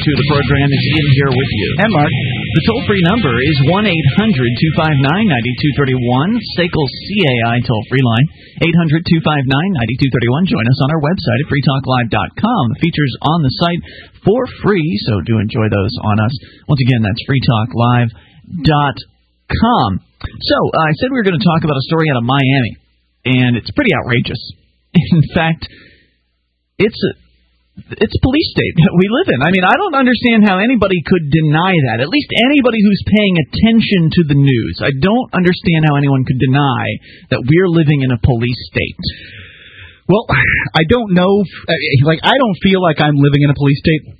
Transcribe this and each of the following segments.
to the program is Ian here with you. And Mark. The toll-free number is 1-800-259-9231, SACL CAI toll-free line, 800-259-9231. Join us on our website at freetalklive.com. The features on the site for free, so do enjoy those on us. Once again, that's freetalklive.com. So, I said we were going to talk about a story out of Miami, and it's pretty outrageous. In fact, it's a police state that we live in. I mean, I don't understand how anybody could deny that, at least anybody who's paying attention to the news. I don't understand how anyone could deny that we're living in a police state. Well, I don't know. I don't feel like I'm living in a police state.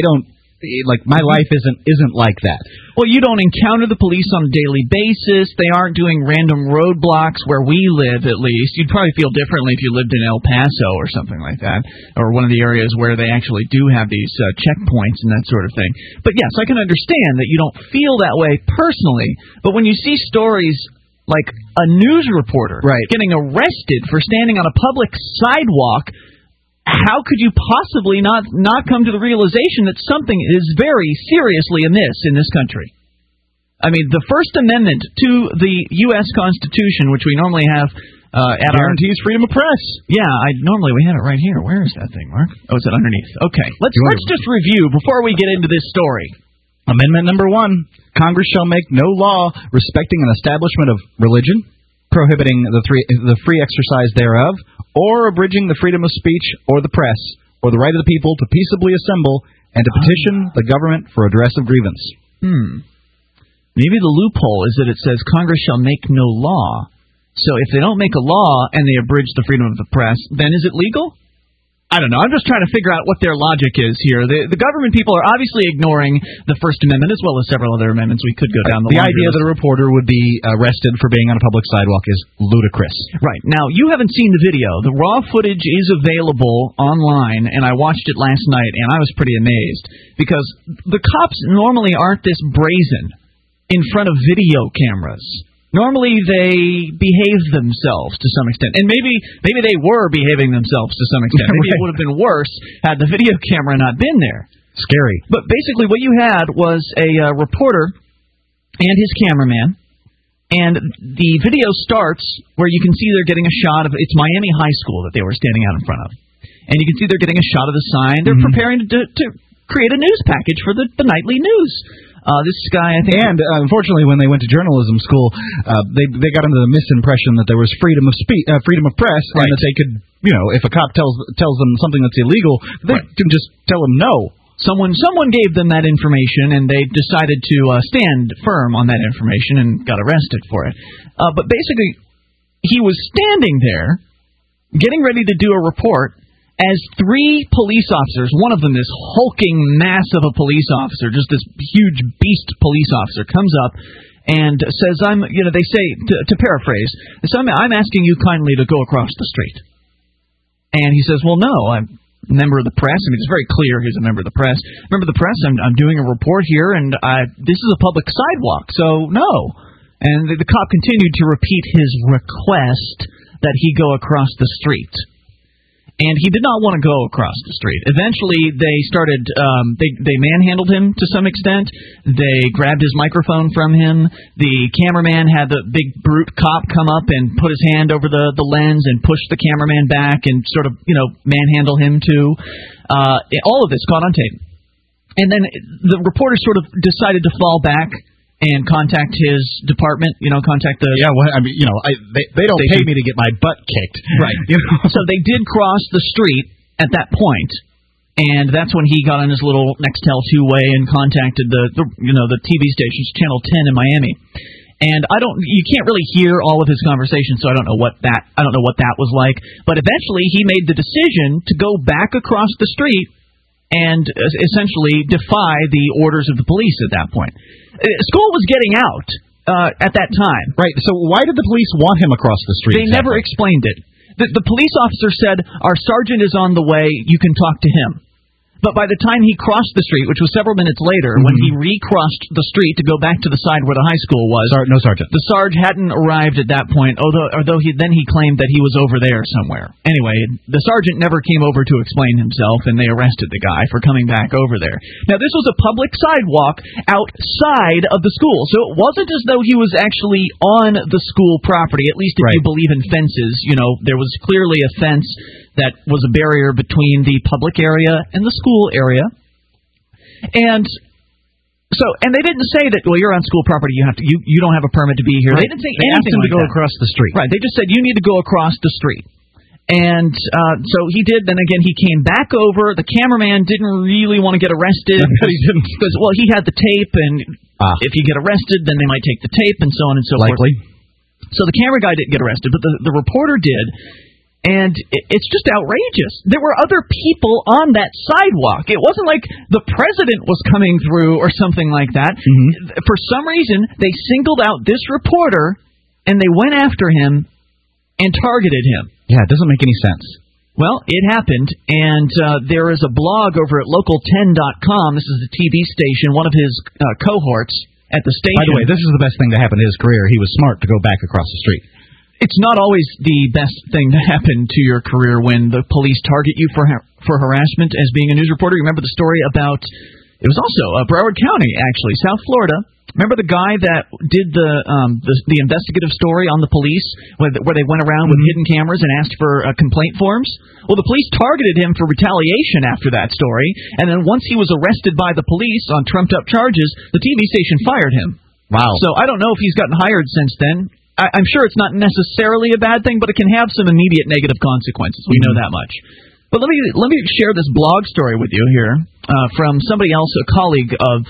My life isn't like that. Well, you don't encounter the police on a daily basis. They aren't doing random roadblocks where we live, at least. You'd probably feel differently if you lived in El Paso or something like that, or one of the areas where they actually do have these checkpoints and that sort of thing. But yes, I can understand that you don't feel that way personally, but when you see stories like a news reporter getting arrested for standing on a public sidewalk, how could you possibly not come to the realization that something is very seriously amiss in this country? I mean, the First Amendment to the U.S. Constitution, which we normally have at guarantees freedom of press. Yeah, normally we had it right here. Where is that thing, Mark? Oh, it's underneath. Okay, let's just review before we get into this story. Amendment number 1: Congress shall make no law respecting an establishment of religion, prohibiting the free exercise thereof, or abridging the freedom of speech or the press, or the right of the people to peaceably assemble and to petition the government for redress of grievance. Maybe the loophole is that it says Congress shall make no law. So if they don't make a law and they abridge the freedom of the press, then is it legal? I don't know. I'm just trying to figure out what their logic is here. The government people are obviously ignoring the First Amendment as well as several other amendments. We could go down the line. The idea that a reporter would be arrested for being on a public sidewalk is ludicrous. Right. Now, you haven't seen the video. The raw footage is available online, and I watched it last night, and I was pretty amazed because the cops normally aren't this brazen in front of video cameras. Normally, they behave themselves to some extent. And maybe they were behaving themselves to some extent. Maybe it would have been worse had the video camera not been there. Scary. But basically what you had was a reporter and his cameraman. And the video starts where you can see they're getting a shot of, it's Miami High School that they were standing out in front of. And you can see they're getting a shot of the sign. They're preparing to create a news package for the nightly news. This guy, I think... And, unfortunately, when they went to journalism school, they got under the misimpression that there was freedom of press, and that they could, if a cop tells them something that's illegal, they can just tell them no. Someone gave them that information, and they decided to stand firm on that information and got arrested for it. But basically, he was standing there, getting ready to do a report, as 3 police officers, one of them this hulking mass of a police officer, just this huge beast police officer, comes up and says, they say, to paraphrase, I'm asking you kindly to go across the street. And he says, well, no, I'm a member of the press. I mean, it's very clear he's a member of the press. Member of the press, I'm doing a report here, and this is a public sidewalk, so no. And the cop continued to repeat his request that he go across the street. And he did not want to go across the street. Eventually, they started, they manhandled him to some extent. They grabbed his microphone from him. The cameraman had the big brute cop come up and put his hand over the lens and push the cameraman back and sort of, manhandle him too. All of this caught on tape. And then the reporter sort of decided to fall back and contact his department, contact the... Yeah, well, I mean, they don't pay me to get my butt kicked. Right. So they did cross the street at that point, and that's when he got on his little Nextel two-way and contacted the TV stations, Channel 10 in Miami. And you can't really hear all of his conversation, so I don't know what that was like. But eventually he made the decision to go back across the street and essentially defy the orders of the police at that point. School was getting out at that time. Right. So why did the police want him across the street? They never explained it. The police officer said, our sergeant is on the way. You can talk to him. But by the time he crossed the street, which was several minutes later, when he recrossed the street to go back to the side where the high school was, no sergeant. The sarge hadn't arrived at that point, although he claimed that he was over there somewhere. Anyway, the sergeant never came over to explain himself, and they arrested the guy for coming back over there. Now, this was a public sidewalk outside of the school, so it wasn't as though he was actually on the school property, at least if you believe in fences. You know, there was clearly a fence that was a barrier between the public area and the school area. And they didn't say that, well, you're on school property, you don't have a permit to be here. Right. They didn't say anything anything like to go that. Across the street. Right. They just said you need to go across the street. And so he did. Then again, he came back over. The cameraman didn't really want to get arrested. He didn't. Because, well, he had the tape, and if you get arrested, then they might take the tape and so on and so forth. Likely. So the camera guy didn't get arrested, but the reporter did. And it's just outrageous. There were other people on that sidewalk. It wasn't like the president was coming through or something like that. For some reason, they singled out this reporter, and they went after him and targeted him. Yeah, it doesn't make any sense. Well, it happened, and there is a blog over at local10.com. This is the TV station, one of his cohorts at the station. By the way, this is the best thing to happen to his career. He was smart to go back across the street. It's not always the best thing to happen to your career when the police target you for harassment as being a news reporter. You remember the story about, it was also Broward County, actually, South Florida. Remember the guy that did the investigative story on the police where they went around with hidden cameras and asked for complaint forms? Well, the police targeted him for retaliation after that story, and then once he was arrested by the police on trumped-up charges, the TV station fired him. Wow. So I don't know if he's gotten hired since then. I'm sure it's not necessarily a bad thing, but it can have some immediate negative consequences. We know that much. But let me share this blog story with you here from somebody else, a colleague of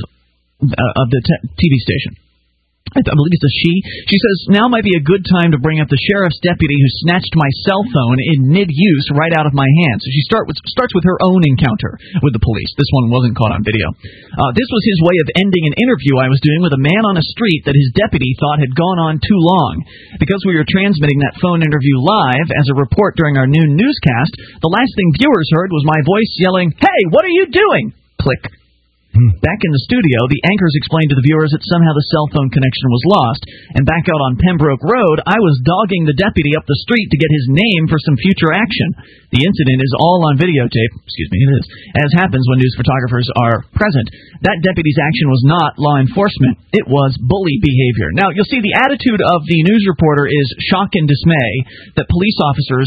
the TV station. I believe it's a she. She says, now might be a good time to bring up the sheriff's deputy who snatched my cell phone in mid-use right out of my hand. So she starts with her own encounter with the police. This one wasn't caught on video. This was his way of ending an interview I was doing with a man on a street that his deputy thought had gone on too long. Because we were transmitting that phone interview live as a report during our noon newscast, the last thing viewers heard was my voice yelling, "Hey, what are you doing?" Click. Back in the studio, the anchors explained to the viewers that somehow the cell phone connection was lost, and back out on Pembroke Road, I was dogging the deputy up the street to get his name for some future action. The incident is all on videotape. Excuse me, it is. As happens when news photographers are present. That deputy's action was not law enforcement. It was bully behavior. Now, you'll see the attitude of the news reporter is shock and dismay that police officers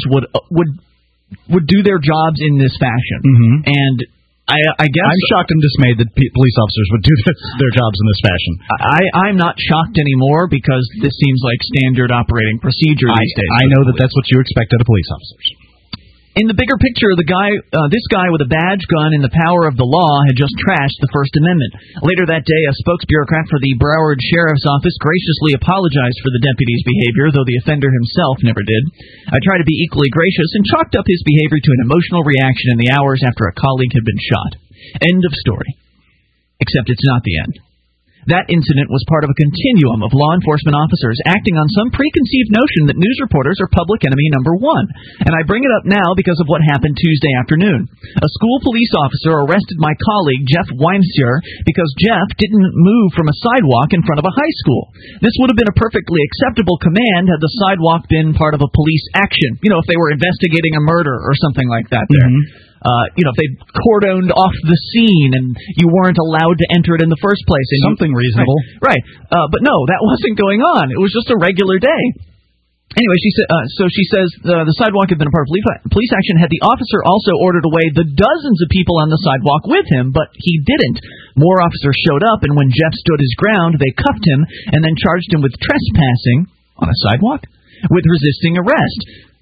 would do their jobs in this fashion. And I guess I'm shocked and dismayed that police officers would do their jobs in this fashion. I'm not shocked anymore because this seems like standard operating procedure these days. I know that's what you expect out of police officers. In the bigger picture, this guy with a badge gun and the power of the law had just trashed the First Amendment. Later that day, a spokesbureaucrat for the Broward Sheriff's Office graciously apologized for the deputy's behavior, though the offender himself never did. I tried to be equally gracious and chalked up his behavior to an emotional reaction in the hours after a colleague had been shot. End of story. Except it's not the end. That incident was part of a continuum of law enforcement officers acting on some preconceived notion that news reporters are public enemy number one. And I bring it up now because of what happened Tuesday afternoon. A school police officer arrested my colleague, Jeff Weinster, because Jeff didn't move from a sidewalk in front of a high school. This would have been a perfectly acceptable command had the sidewalk been part of a police action. You know, if they were investigating a murder or something like that there. If they'd cordoned off the scene and you weren't allowed to enter it in the first place. And something reasonable. Right. But no, that wasn't going on. It was just a regular day. Anyway, she says the sidewalk had been a part of police action had the officer also ordered away the dozens of people on the sidewalk with him, but he didn't. More officers showed up, and when Jeff stood his ground, they cuffed him and then charged him with trespassing on a sidewalk, with resisting arrest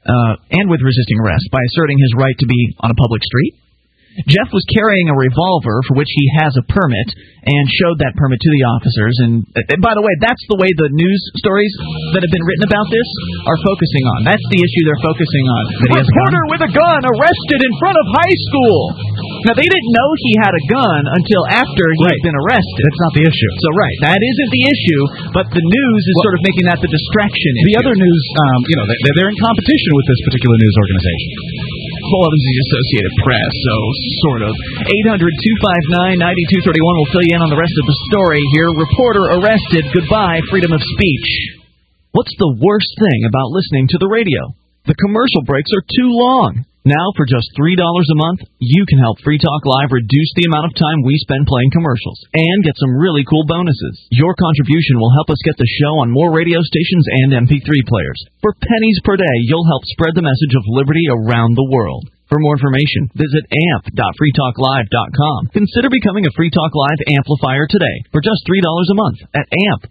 by asserting his right to be on a public street. Jeff was carrying a revolver for which he has a permit and showed that permit to the officers. And by the way, that's the way the news stories that have been written about this are focusing on. That's the issue they're focusing on. Reporter with a gun arrested in front of high school. Now, they didn't know he had a gun until after he had been arrested. That's not the issue. So, that isn't the issue, but the news is sort of making that the distraction issue. The other news, they're in competition with this particular news organization. Well, this is the Associated Press, so sort of. 800-259-9231 will fill you in on the rest of the story here. Reporter arrested. Goodbye, freedom of speech. What's the worst thing about listening to the radio? The commercial breaks are too long. Now, for just $3 a month, you can help Free Talk Live reduce the amount of time we spend playing commercials and get some really cool bonuses. Your contribution will help us get the show on more radio stations and MP3 players. For pennies per day, you'll help spread the message of liberty around the world. For more information, visit amp.freetalklive.com. Consider becoming a Free Talk Live amplifier today for just $3 a month at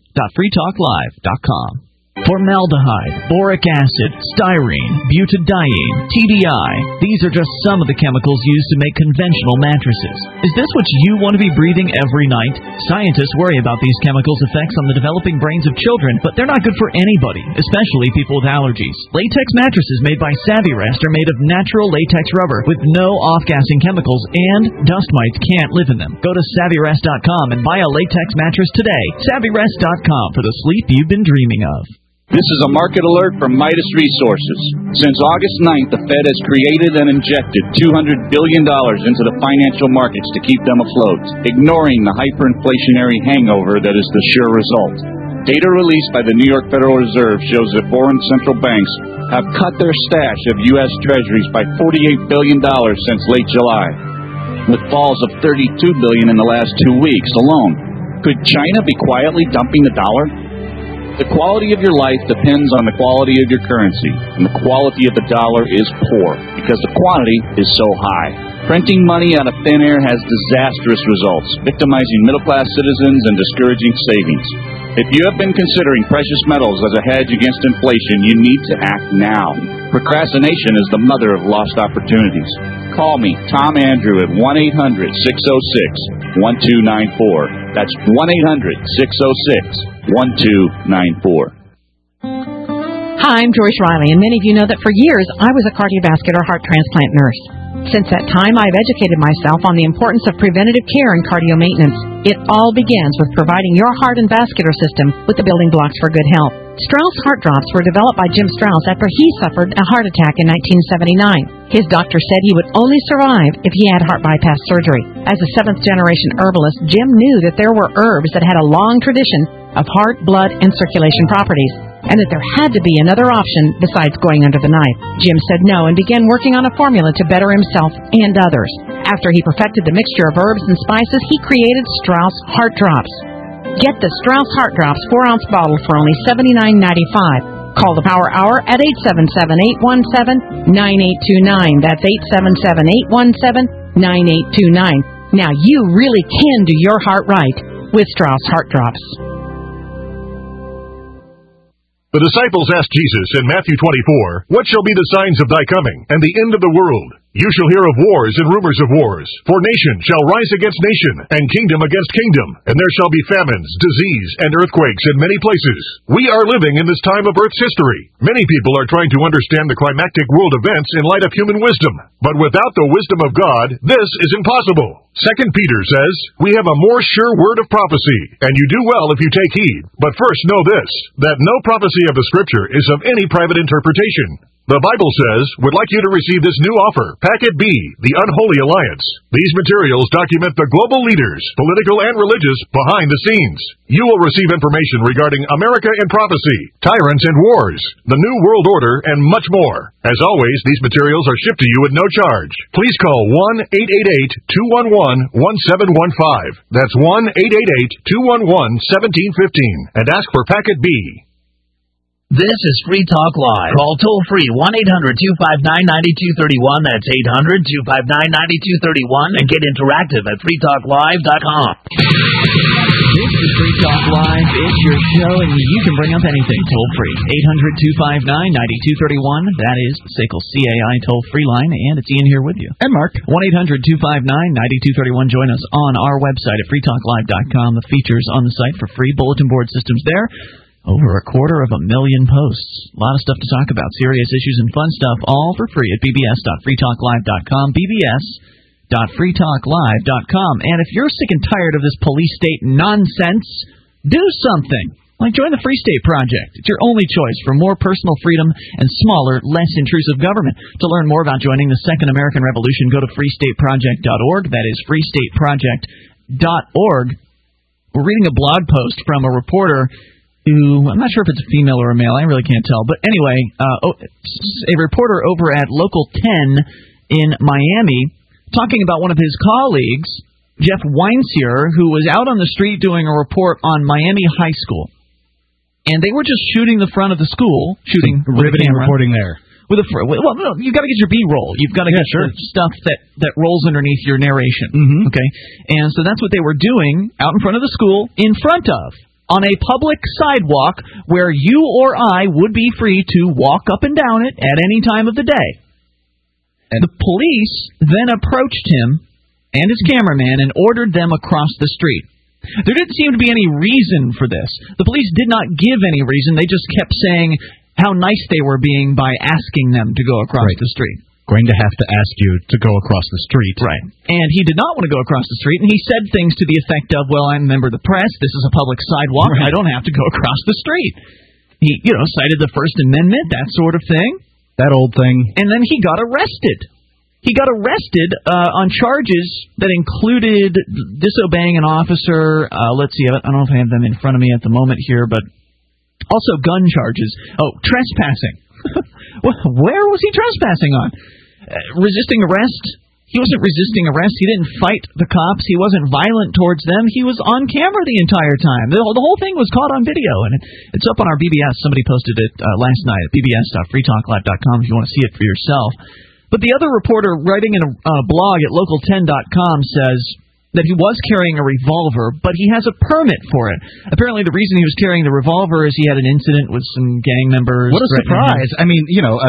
amp.freetalklive.com. Formaldehyde, boric acid, styrene, butadiene, TDI. These are just some of the chemicals used to make conventional mattresses. Is this what you want to be breathing every night? Scientists worry about these chemicals' effects on the developing brains of children, but they're not good for anybody, especially people with allergies. Latex mattresses made by Savvyrest are made of natural latex rubber with no off-gassing chemicals, and dust mites can't live in them. Go to Savvyrest.com and buy a latex mattress today. Savvyrest.com for the sleep you've been dreaming of. This is a market alert from Midas Resources. Since August 9th, the Fed has created and injected $200 billion into the financial markets to keep them afloat, ignoring the hyperinflationary hangover that is the sure result. Data released by the New York Federal Reserve shows that foreign central banks have cut their stash of U.S. Treasuries by $48 billion since late July, with falls of $32 billion in the last 2 weeks alone. Could China be quietly dumping the dollar? The quality of your life depends on the quality of your currency, and the quality of the dollar is poor because the quantity is so high. Printing money out of thin air has disastrous results, victimizing middle-class citizens and discouraging savings. If you have been considering precious metals as a hedge against inflation, you need to act now. Procrastination is the mother of lost opportunities. Call me, Tom Andrew, at 1-800-606-1294. That's 1-800-606-1294. Hi, I'm Joyce Riley, and many of you know that for years I was a cardiovascular heart transplant nurse. Since that time, I've educated myself on the importance of preventative care and cardio maintenance. It all begins with providing your heart and vascular system with the building blocks for good health. Strauss Heart Drops were developed by Jim Strauss after he suffered a heart attack in 1979. His doctor said he would only survive if he had heart bypass surgery. As a seventh-generation herbalist, Jim knew that there were herbs that had a long tradition of heart, blood, and circulation properties, and that there had to be another option besides going under the knife. Jim said no and began working on a formula to better himself and others. After he perfected the mixture of herbs and spices, he created Strauss Heart Drops. Get the Strauss Heart Drops 4-ounce bottle for only $79.95. Call the Power Hour at 877-817-9829. That's 877-817-9829. Now you really can do your heart right with Strauss Heart Drops. The disciples asked Jesus in Matthew 24, "What shall be the signs of thy coming, and the end of the world? You shall hear of wars and rumors of wars. For nation shall rise against nation, and kingdom against kingdom. And there shall be famines, disease, and earthquakes in many places." We are living in this time of Earth's history. Many people are trying to understand the climactic world events in light of human wisdom. But without the wisdom of God, this is impossible. 2 Peter says, "We have a more sure word of prophecy, and you do well if you take heed. But first know this, that no prophecy of the Scripture is of any private interpretation." The Bible says, "Would like you to receive this new offer, Packet B, the Unholy Alliance." These materials document the global leaders, political and religious, behind the scenes. You will receive information regarding America in prophecy, tyrants and wars, the New World Order, and much more. As always, these materials are shipped to you at no charge. Please call 1-888-211-1715. That's 1-888-211-1715 and ask for Packet B. This is Free Talk Live. Call toll-free 1-800-259-9231. That's 800-259-9231. And get interactive at freetalklive.com. This is Free Talk Live. It's your show, and you can bring up anything toll-free. 800-259-9231. That is the SACL CAI toll-free line, and it's Ian here with you. And Mark. 1-800-259-9231. Join us on our website at freetalklive.com. The features on the site for free, bulletin board systems there. Over 250,000 posts. A lot of stuff to talk about. Serious issues and fun stuff, all for free at bbs.freetalklive.com. bbs.freetalklive.com. And if you're sick and tired of this police state nonsense, do something. Like, join the Free State Project. It's your only choice for more personal freedom and smaller, less intrusive government. To learn more about joining the Second American Revolution, go to freestateproject.org. That is freestateproject.org. We're reading a blog post from a reporter who, I'm not sure if it's a female or a male, I really can't tell. But anyway, a reporter over at Local 10 in Miami talking about one of his colleagues, Jeff Weinsier, who was out on the street doing a report on Miami High School. And they were just shooting the front of the school, shooting riveting reporting there. Well, no, you've got to get your B-roll. You've got to get the stuff that rolls underneath your narration. Mm-hmm. Okay, and so that's what they were doing out in front of the school, in front of, on a public sidewalk where you or I would be free to walk up and down it at any time of the day. And the police then approached him and his cameraman and ordered them across the street. There didn't seem to be any reason for this. The police did not give any reason. They just kept saying how nice they were being by asking them to go across the street. Going to have to ask you to go across the street. Right. And he did not want to go across the street, and he said things to the effect of, well, I'm a member of the press, this is a public sidewalk, I don't have to go across the street. He, cited the First Amendment, that sort of thing. That old thing. And then he got arrested. He got arrested on charges that included disobeying an officer. Let's see, I don't know if I have them in front of me at the moment here, but also gun charges. Oh, trespassing. Where was he trespassing on? Resisting arrest. He wasn't resisting arrest. He didn't fight the cops. He wasn't violent towards them. He was on camera the entire time. The whole thing was caught on video, and it's up on our BBS. Somebody posted it last night at bbs.freetalklive.com if you want to see it for yourself. But the other reporter writing in a blog at local10.com says that he was carrying a revolver, but he has a permit for it. Apparently the reason he was carrying the revolver is he had an incident with some gang members. What a surprise. I mean,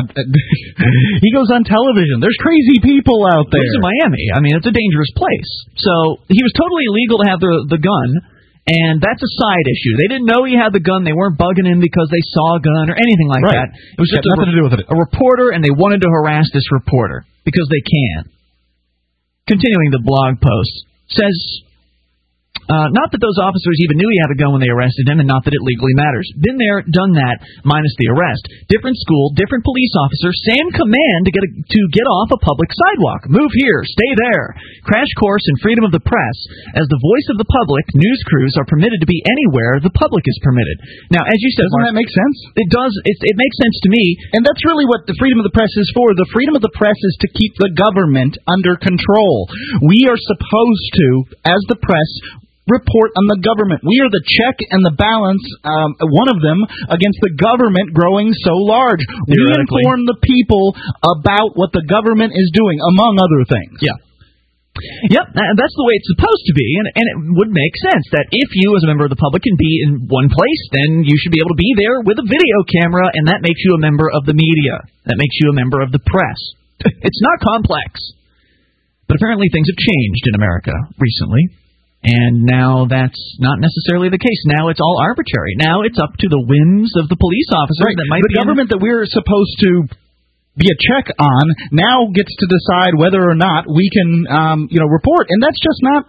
he goes on television. There's crazy people out there. He's in Miami. I mean, it's a dangerous place. So he was totally illegal to have the gun. And that's a side issue. They didn't know he had the gun. They weren't bugging him because they saw a gun or anything like that. It was just nothing to do with it. A reporter, and they wanted to harass this reporter because they can. Continuing the blog post, says, not that those officers even knew he had a gun when they arrested him, and not that it legally matters. Been there, done that, minus the arrest. Different school, different police officer, same command to get off a public sidewalk. Move here, stay there. Crash course in freedom of the press. As the voice of the public, news crews are permitted to be anywhere the public is permitted. Now, as you said, doesn't that make sense? It does. It makes sense to me. And that's really what the freedom of the press is for. The freedom of the press is to keep the government under control. We are supposed to, as the press, report on the government. We are the check and the balance, one of them, against the government growing so large. We inform the people about what the government is doing, among other things. Yeah. Yep, that's the way it's supposed to be, and it would make sense that if you, as a member of the public, can be in one place, then you should be able to be there with a video camera, and that makes you a member of the media. That makes you a member of the press. It's not complex. But apparently things have changed in America recently. And now that's not necessarily the case. Now it's all arbitrary. Now it's up to the whims of the police officers. Right. That might the government that we're supposed to be a check on now gets to decide whether or not we can, report. And that's just not.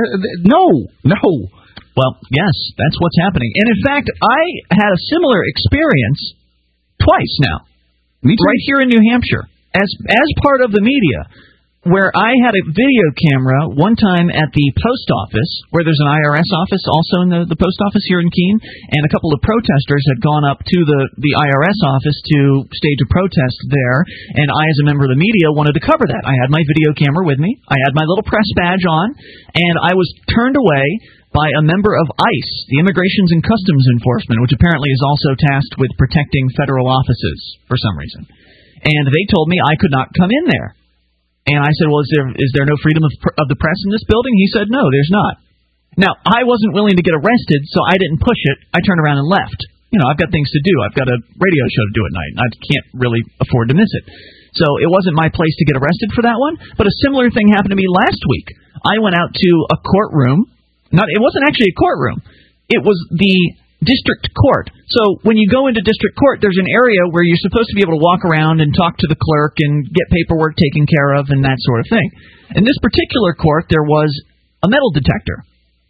No. Well, yes, that's what's happening. And in fact, I had a similar experience twice now. Me too. Right here in New Hampshire, as part of the media, where I had a video camera one time at the post office, where there's an IRS office also in the post office here in Keene, and a couple of protesters had gone up to the IRS office to stage a protest there, and I, as a member of the media, wanted to cover that. I had my video camera with me, I had my little press badge on, and I was turned away by a member of ICE, the Immigrations and Customs Enforcement, which apparently is also tasked with protecting federal offices for some reason. And they told me I could not come in there. And I said, well, is there no freedom of the press in this building? He said, no, there's not. Now, I wasn't willing to get arrested, so I didn't push it. I turned around and left. I've got things to do. I've got a radio show to do at night, and I can't really afford to miss it. So it wasn't my place to get arrested for that one. But a similar thing happened to me last week. I went out to a courtroom. It wasn't actually a courtroom. It was the district court. So when you go into district court, there's an area where you're supposed to be able to walk around and talk to the clerk and get paperwork taken care of and that sort of thing. In this particular court, there was a metal detector.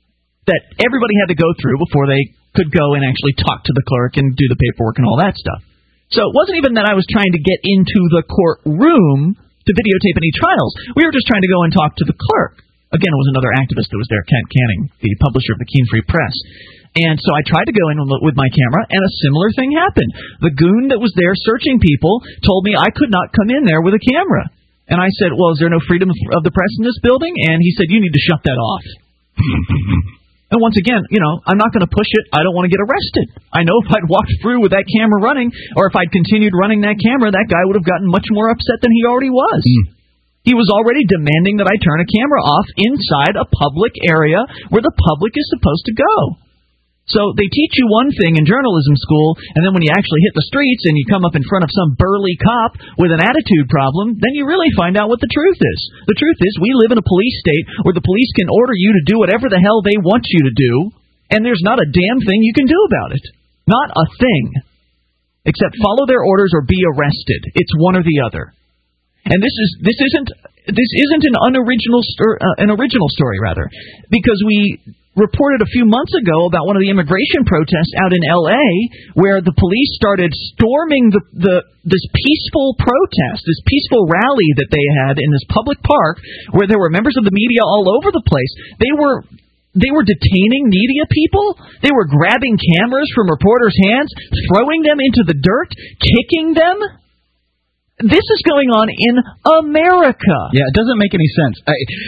that everybody had to go through before they could go and actually talk to the clerk and do the paperwork and all that stuff. So it wasn't even that I was trying to get into the courtroom to videotape any trials. We were just trying to go and talk to the clerk. Again, it was another activist that was there, Kent Canning, the publisher of the Keene Free Press. And so I tried to go in with my camera, and a similar thing happened. The goon that was there searching people told me I could not come in there with a camera. And I said, well, is there no freedom of the press in this building? And he said, you need to shut that off. And once again, I'm not going to push it. I don't want to get arrested. I know if I'd walked through with that camera running, or if I'd continued running that camera, that guy would have gotten much more upset than he already was. He was already demanding that I turn a camera off inside a public area where the public is supposed to go. So they teach you one thing in journalism school, and then when you actually hit the streets and you come up in front of some burly cop with an attitude problem, then you really find out what the truth is. The truth is we live in a police state where the police can order you to do whatever the hell they want you to do, and there's not a damn thing you can do about it. Not a thing. Except follow their orders or be arrested. It's one or the other. And this isn't an original story, because we reported a few months ago about one of the immigration protests out in L.A. where the police started storming this peaceful protest, this peaceful rally that they had in this public park where there were members of the media all over the place. They were detaining media people. They were grabbing cameras from reporters' hands, throwing them into the dirt, kicking them. This is going on in America. Yeah, it doesn't make any sense.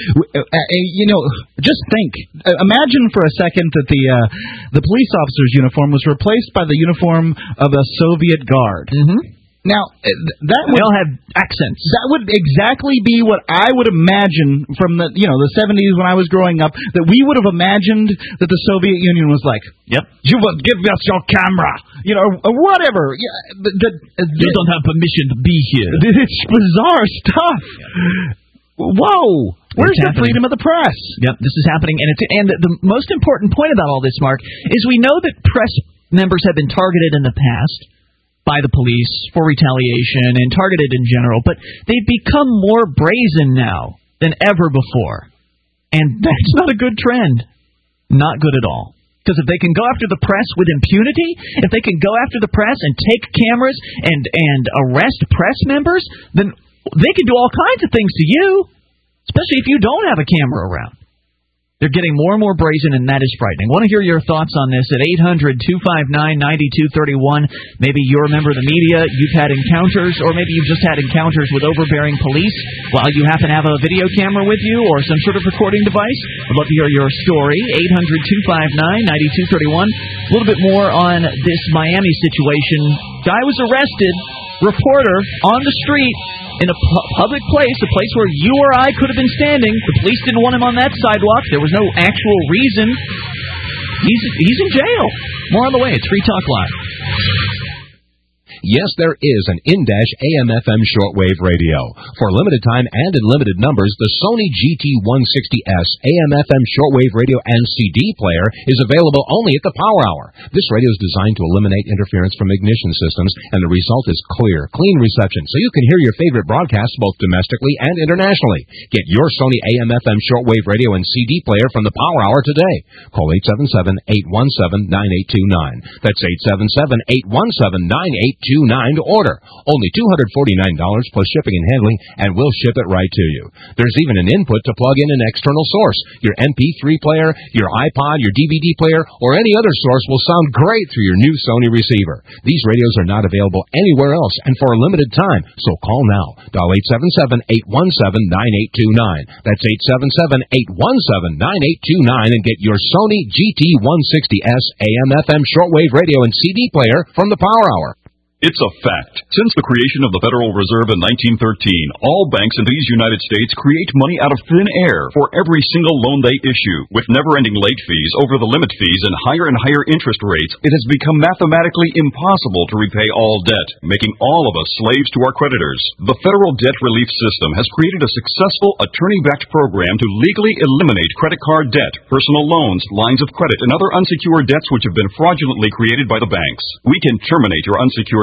Just think. Imagine for a second that the police officer's uniform was replaced by the uniform of a Soviet guard. Mm-hmm. Now, that would... They all have accents. That would exactly be what I would imagine from the 70s when I was growing up, that we would have imagined that the Soviet Union was like, yep, you will give us your camera, or whatever. You don't have permission to be here. It's bizarre stuff. Whoa. Where's the freedom of the press? Yep, this is happening. And the most important point about all this, Mark, is we know that press members have been targeted in the past by the police for retaliation and targeted in general, but they've become more brazen now than ever before. And that's not a good trend. Not good at all. Because if they can go after the press with impunity, if they can go after the press and take cameras and arrest press members, then they can do all kinds of things to you, especially if you don't have a camera around. They're getting more and more brazen, and that is frightening. I want to hear your thoughts on this at 800-259-9231. Maybe you're a member of the media, you've had encounters, or maybe you've just had encounters with overbearing police while you happen to have a video camera with you or some sort of recording device. I'd love to hear your story. 800-259-9231. A little bit more on this Miami situation. Guy was arrested, reporter on the street, in a public place, a place where you or I could have been standing. The police didn't want him on that sidewalk. There was no actual reason. He's in jail. More on the way. It's Free Talk Live. Yes, there is an in-dash AM/FM shortwave radio. For limited time and in limited numbers, the Sony GT160S AM/FM shortwave radio and CD player is available only at the Power Hour. This radio is designed to eliminate interference from ignition systems, and the result is clear, clean reception, so you can hear your favorite broadcasts both domestically and internationally. Get your Sony AM/FM shortwave radio and CD player from the Power Hour today. Call 877-817-9829. That's 877-817-9829. To order. Only $249 plus shipping and handling, and we'll ship it right to you. There's even an input to plug in an external source. Your MP3 player, your iPod, your DVD player, or any other source will sound great through your new Sony receiver. These radios are not available anywhere else and for a limited time, so call now. Dial 877-817-9829. That's 877-817-9829 and get your Sony GT160S AM/FM shortwave radio and CD player from the Power Hour. It's a fact. Since the creation of the Federal Reserve in 1913, all banks in these United States create money out of thin air for every single loan they issue. With never-ending late fees, over-the-limit fees, and higher interest rates, it has become mathematically impossible to repay all debt, making all of us slaves to our creditors. The Federal Debt Relief System has created a successful attorney-backed program to legally eliminate credit card debt, personal loans, lines of credit, and other unsecured debts which have been fraudulently created by the banks. We can terminate your unsecured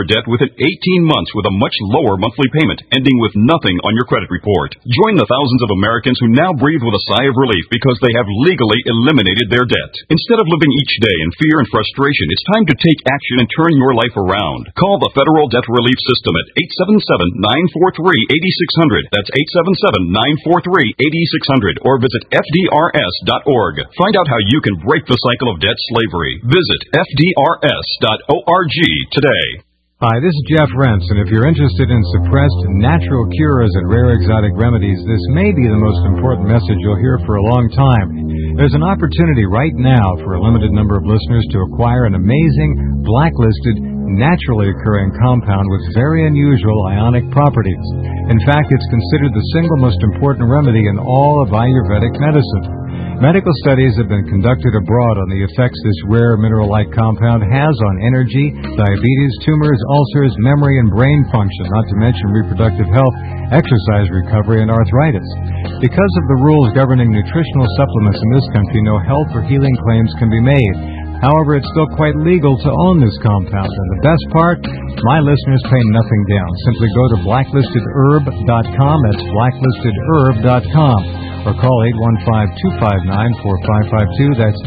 debt within 18 months with a much lower monthly payment, ending with nothing on your credit report. Join the thousands of Americans who now breathe with a sigh of relief because they have legally eliminated their debt. Instead of living each day in fear and frustration, it's time to take action and turn your life around. Call the Federal Debt Relief System at 877-943-8600. That's 877-943-8600. Or visit FDRS.org. Find out how you can break the cycle of debt slavery. Visit FDRS.org today. Hi, this is Jeff Rentz, and if you're interested in suppressed natural cures and rare exotic remedies, this may be the most important message you'll hear for a long time. There's an opportunity right now for a limited number of listeners to acquire an amazing, blacklisted, naturally occurring compound with very unusual ionic properties. In fact, it's considered the single most important remedy in all of Ayurvedic medicine. Medical studies have been conducted abroad on the effects this rare mineral-like compound has on energy, diabetes, tumors, ulcers, memory, and brain function, not to mention reproductive health, exercise recovery, and arthritis. Because of the rules governing nutritional supplements in this country, no health or healing claims can be made. However, it's still quite legal to own this compound. And the best part, my listeners pay nothing down. Simply go to blacklistedherb.com. That's blacklistedherb.com. Or call 815-259-4552. That's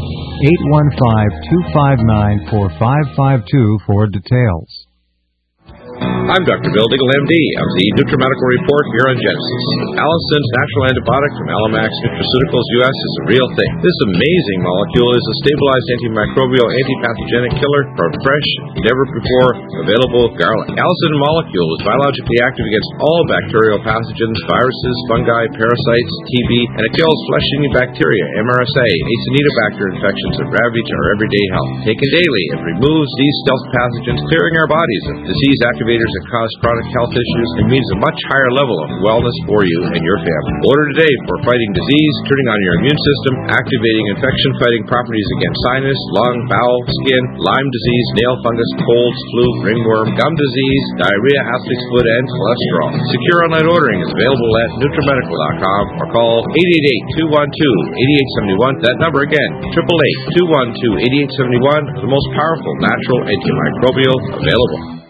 815-259-4552 for details. I'm Dr. Bill Diggle, MD, of the NutriMedical Report here on Genesis. Allison's natural antibiotic from Alamax Nutraceuticals US is a real thing. This amazing molecule is a stabilized antimicrobial, antipathogenic killer from fresh, never-before-available garlic. Allison molecule is biologically active against all bacterial pathogens, viruses, fungi, parasites, TB, and it kills flesh-eating bacteria, MRSA, Acinetobacter infections that ravage our everyday health. Taken daily, it removes these stealth pathogens, clearing our bodies of disease activators that cause chronic health issues and means a much higher level of wellness for you and your family. Order today for fighting disease, turning on your immune system, activating infection-fighting properties against sinus, lung, bowel, skin, Lyme disease, nail fungus, colds, flu, ringworm, gum disease, diarrhea, athlete's foot, and cholesterol. Secure online ordering is available at NutriMedical.com or call 888-212-8871. That number again, 888-212-8871, the most powerful natural antimicrobial available.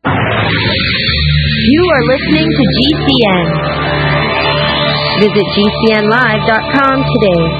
You are listening to GCN. Visit GCNlive.com today.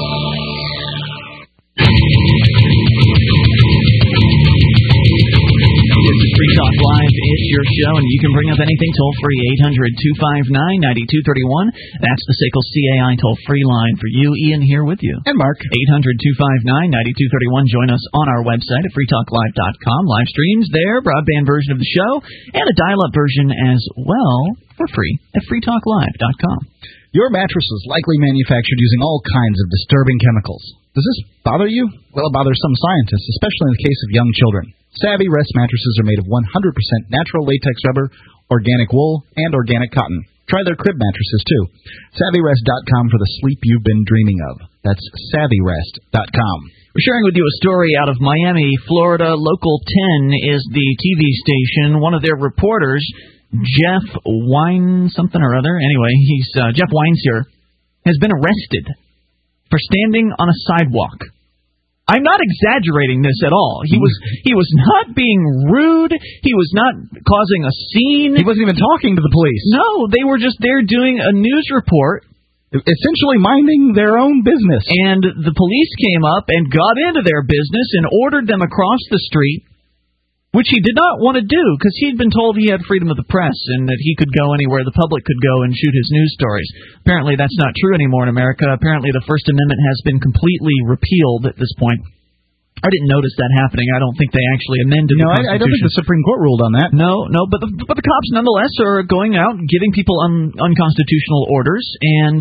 Free Talk Live is your show, and you can bring up anything toll-free, 800-259-9231. That's the SACL CAI toll-free line for you. Ian here with you. And Mark. 800-259-9231. Join us on our website at freetalklive.com. Live streams there, broadband version of the show, and a dial-up version as well for free at freetalklive.com. Your mattress is likely manufactured using all kinds of disturbing chemicals. Does this bother you? Well, it bothers some scientists, especially in the case of young children. Savvy Rest mattresses are made of 100% natural latex rubber, organic wool, and organic cotton. Try their crib mattresses, too. SavvyRest.com for the sleep you've been dreaming of. That's SavvyRest.com. We're sharing with you a story out of Miami, Florida. Local 10 is the TV station. One of their reporters, Jeff Wine something or other, anyway, he's Jeff Weinseer, has been arrested for standing on a sidewalk. I'm not exaggerating this at all. He was not being rude. He was not causing a scene. He wasn't even talking to the police. No, they were just there doing a news report. Essentially minding their own business. And the police came up and got into their business and ordered them across the street, which he did not want to do because he'd been told he had freedom of the press and that he could go anywhere the public could go and shoot his news stories. Apparently that's not true anymore in America. Apparently the First Amendment has been completely repealed at this point. I didn't notice that happening. I don't think they actually amended the Constitution. I don't think the Supreme Court ruled on that. No, but the cops nonetheless are going out and giving people unconstitutional orders, and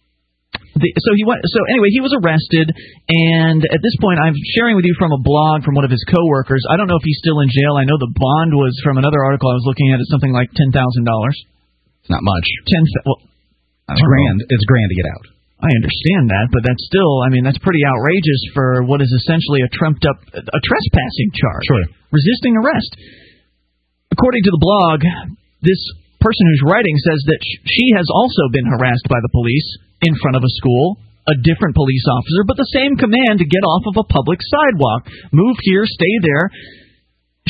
So anyway, he was arrested, and at this point, I'm sharing with you from a blog from one of his coworkers. I don't know if he's still in jail. I know the bond was from another article I was looking at. It's something like $10,000. It's not much. It's grand. It's grand to get out. I understand that, but that's still, that's pretty outrageous for what is essentially a trumped-up trespassing charge. Sure. Resisting arrest. According to the blog, this person who's writing says that she has also been harassed by the police in front of a school, a different police officer, but the same command to get off of a public sidewalk. Move here, stay there.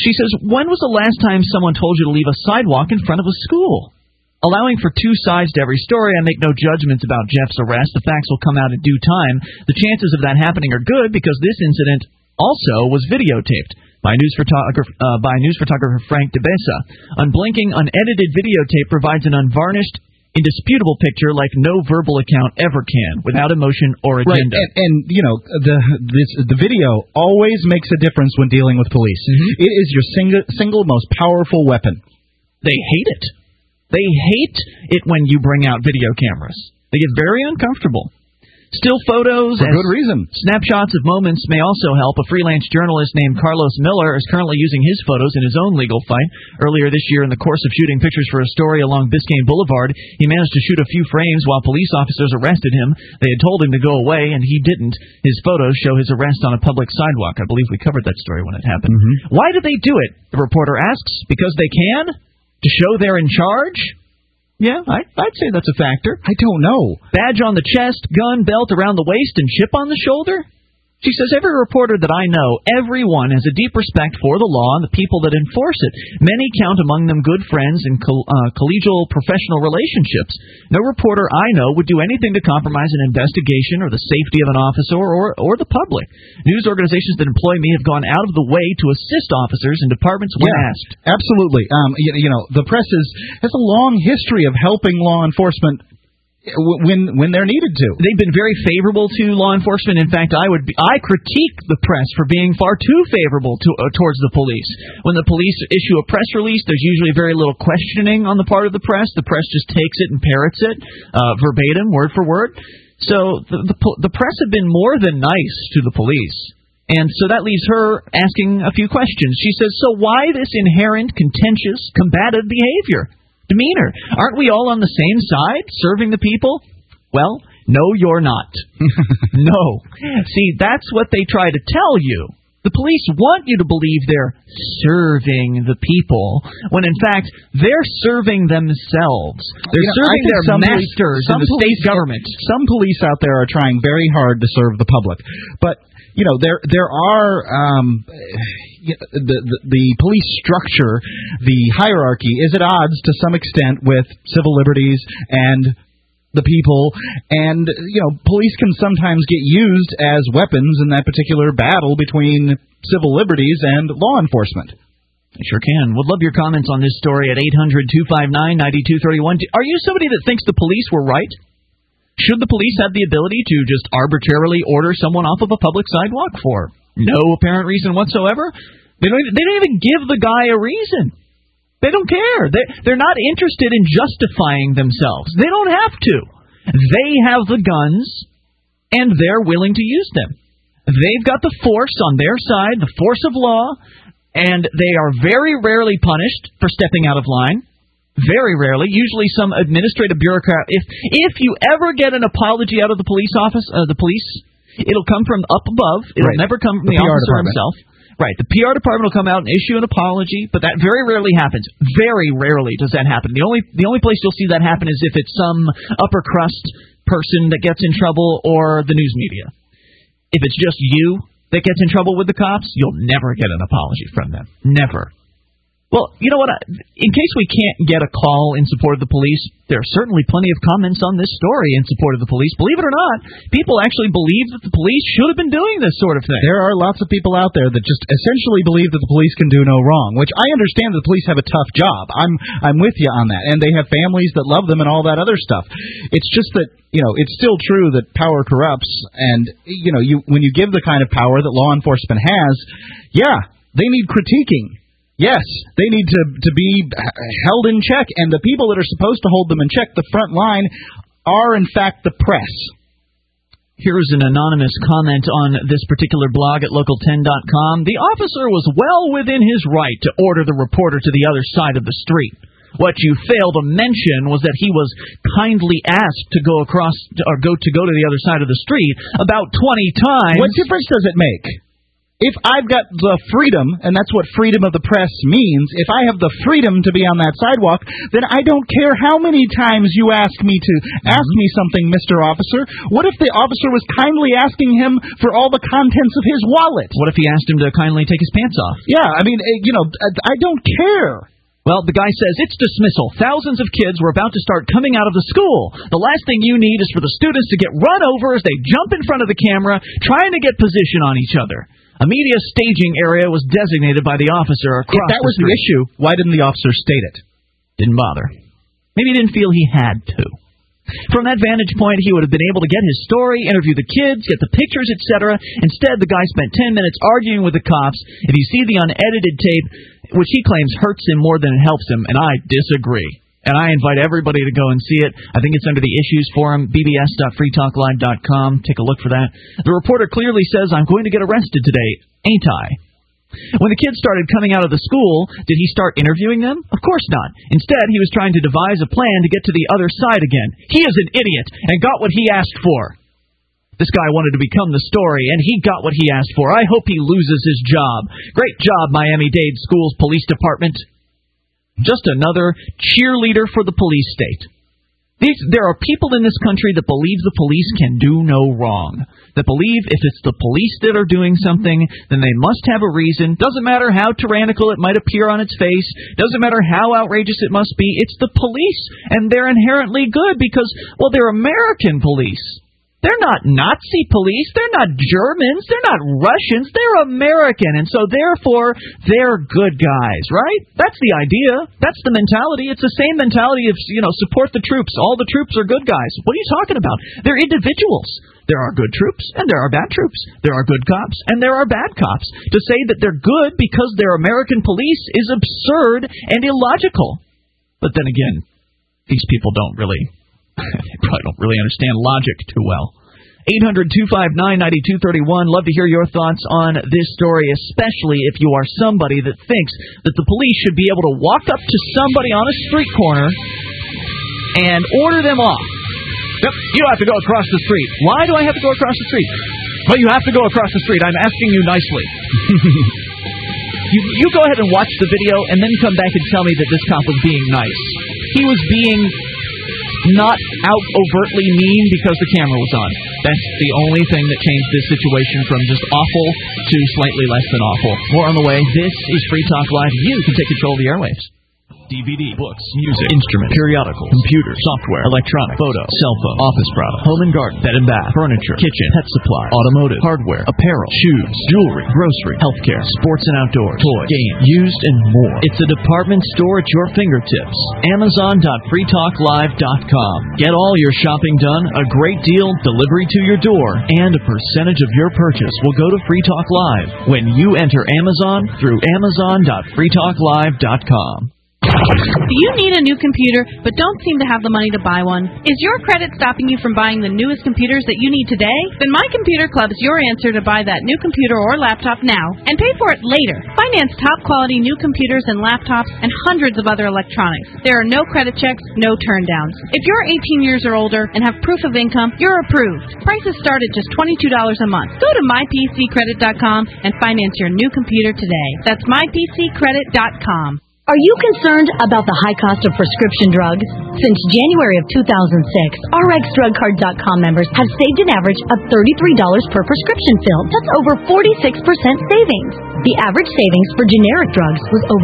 She says, when was the last time someone told you to leave a sidewalk in front of a school? Allowing for two sides to every story, I make no judgments about Jeff's arrest. The facts will come out in due time. The chances of that happening are good because this incident also was videotaped by news photographer Frank DeBesa. Unblinking, unedited videotape provides an unvarnished, indisputable picture like no verbal account ever can, without emotion or agenda. Right, and you know, the video always makes a difference when dealing with police. It is your single most powerful weapon. They hate it. They hate it when you bring out video cameras. They get very uncomfortable. Still photos for good reason. Snapshots of moments may also help. A freelance journalist named Carlos Miller is currently using his photos in his own legal fight. Earlier this year, in the course of shooting pictures for a story along Biscayne Boulevard, he managed to shoot a few frames while police officers arrested him. They had told him to go away, and he didn't. His photos show his arrest on a public sidewalk. I believe we covered that story when it happened. Why did they do it? The reporter asks. Because they can? To show they're in charge? Yeah, I'd say that's a factor. I don't know. Badge on the chest, gun, belt around the waist, and chip on the shoulder? She says, every reporter that I know, everyone has a deep respect for the law and the people that enforce it. Many count among them good friends and collegial professional relationships. No reporter I know would do anything to compromise an investigation or the safety of an officer or the public. News organizations that employ me have gone out of the way to assist officers and departments when asked. Absolutely. You know, the press has a long history of helping law enforcement when they're needed to. They've been very favorable to law enforcement. In fact, I critique the press for being far too favorable towards the police. When the police issue a press release, there's usually very little questioning on the part of the press. The press just takes it and parrots it verbatim, word for word. So the press have been more than nice to the police. And so that leaves her asking a few questions. She says, so why this inherent, contentious, combative behavior? Demeanor. Aren't we all on the same side, serving the people? Well, no, you're not. No. See, that's what they try to tell you. The police want you to believe they're serving the people, when in fact, they're serving themselves. They're serving their masters in the state government. Some police out there are trying very hard to serve the public. But, you know, there are... The police structure, the hierarchy, is at odds to some extent with civil liberties and the people. And, you know, police can sometimes get used as weapons in that particular battle between civil liberties and law enforcement. I sure can. Would love your comments on this story at 800-259-9231. Are you somebody that thinks the police were right? Should the police have the ability to just arbitrarily order someone off of a public sidewalk for no apparent reason whatsoever? They don't even give the guy a reason. They don't care. They're not interested in justifying themselves. They don't have to. They have the guns, and they're willing to use them. They've got the force on their side, the force of law, and they are very rarely punished for stepping out of line. Very rarely. Usually some administrative bureaucrat. If you ever get an apology out of the police office, it'll come from up above. It'll never come from the officer himself. Right. The PR department will come out and issue an apology, but that very rarely happens. Very rarely does that happen. The only place you'll see that happen is if it's some upper crust person that gets in trouble or the news media. If it's just you that gets in trouble with the cops, you'll never get an apology from them. Never. Well, you know what? In case we can't get a call in support of the police, there are certainly plenty of comments on this story in support of the police. Believe it or not, people actually believe that the police should have been doing this sort of thing. There are lots of people out there that just essentially believe that the police can do no wrong, which I understand that the police have a tough job. I'm with you on that. And they have families that love them and all that other stuff. It's just that, you know, it's still true that power corrupts. And, you know, when you give the kind of power that law enforcement has, yeah, they need critiquing. Yes, they need to be held in check, and the people that are supposed to hold them in check, the front line, are in fact the press. Here's an anonymous comment on this particular blog at local10.com. The officer was well within his right to order the reporter to the other side of the street. What you fail to mention was that he was kindly asked to go across or go to the other side of the street about 20 times. What difference does it make? if I've got the freedom, and that's what freedom of the press means, if I have the freedom to be on that sidewalk, then I don't care how many times you ask me something, Mr. Officer. What if the officer was kindly asking him for all the contents of his wallet? What if he asked him to kindly take his pants off? Yeah, I mean, I don't care. Well, the guy says it's dismissal. Thousands of kids were about to start coming out of the school. The last thing you need is for the students to get run over as they jump in front of the camera, trying to get position on each other. A media staging area was designated by the officer across the street. If that was the issue, why didn't the officer state it? Didn't bother. Maybe he didn't feel he had to. From that vantage point, he would have been able to get his story, interview the kids, get the pictures, etc. Instead, the guy spent 10 minutes arguing with the cops. If you see the unedited tape, which he claims hurts him more than it helps him, and I disagree. And I invite everybody to go and see it. I think it's under the Issues Forum, bbs.freetalklive.com. Take a look for that. The reporter clearly says, I'm going to get arrested today, ain't I? When the kids started coming out of the school, did he start interviewing them? Of course not. Instead, he was trying to devise a plan to get to the other side again. He is an idiot and got what he asked for. This guy wanted to become the story, and he got what he asked for. I hope he loses his job. Great job, Miami-Dade Schools Police Department. Just another cheerleader for the police state. There are people in this country that believe the police can do no wrong. That believe if it's the police that are doing something, then they must have a reason. Doesn't matter how tyrannical it might appear on its face. Doesn't matter how outrageous it must be. It's the police, and they're inherently good because, well, they're American police. They're not Nazi police. They're not Germans. They're not Russians. They're American, and so therefore they're good guys, right? That's the idea. That's the mentality. It's the same mentality of, support the troops. All the troops are good guys. What are you talking about? They're individuals. There are good troops, and there are bad troops. There are good cops, and there are bad cops. To say that they're good because they're American police is absurd and illogical. But then again, these people don't really... they probably don't really understand logic too well. 800-259-9231. Love to hear your thoughts on this story, especially if you are somebody that thinks that the police should be able to walk up to somebody on a street corner and order them off. Yep, you have to go across the street. Why do I have to go across the street? Well, you have to go across the street. I'm asking you nicely. You go ahead and watch the video and then come back and tell me that this cop was being nice. He was being... not out overtly mean because the camera was on. That's the only thing that changed this situation from just awful to slightly less than awful. More on the way. This is Free Talk Live. You can take control of the airwaves. DVD, books, music, instruments, periodicals, computer, software, electronic, photo, cell phone, office products, home and garden, bed and bath, furniture, kitchen, pet supply, automotive, hardware, apparel, shoes, jewelry, grocery, healthcare, sports and outdoors, toys, games, used, and more. It's a department store at your fingertips. Amazon.freetalklive.com. Get all your shopping done, a great deal, delivery to your door, and a percentage of your purchase will go to Free Talk Live when you enter Amazon through Amazon.freetalklive.com. Do you need a new computer but don't seem to have the money to buy one? Is your credit stopping you from buying the newest computers that you need today? Then My Computer Club is your answer to buy that new computer or laptop now and pay for it later. Finance top-quality new computers and laptops and hundreds of other electronics. There are no credit checks, no turndowns. If you're 18 years or older and have proof of income, you're approved. Prices start at just $22 a month. Go to mypccredit.com and finance your new computer today. That's mypccredit.com. Are you concerned about the high cost of prescription drugs? Since January of 2006, RxDrugCard.com members have saved an average of $33 per prescription fill. That's over 46% savings. The average savings for generic drugs was over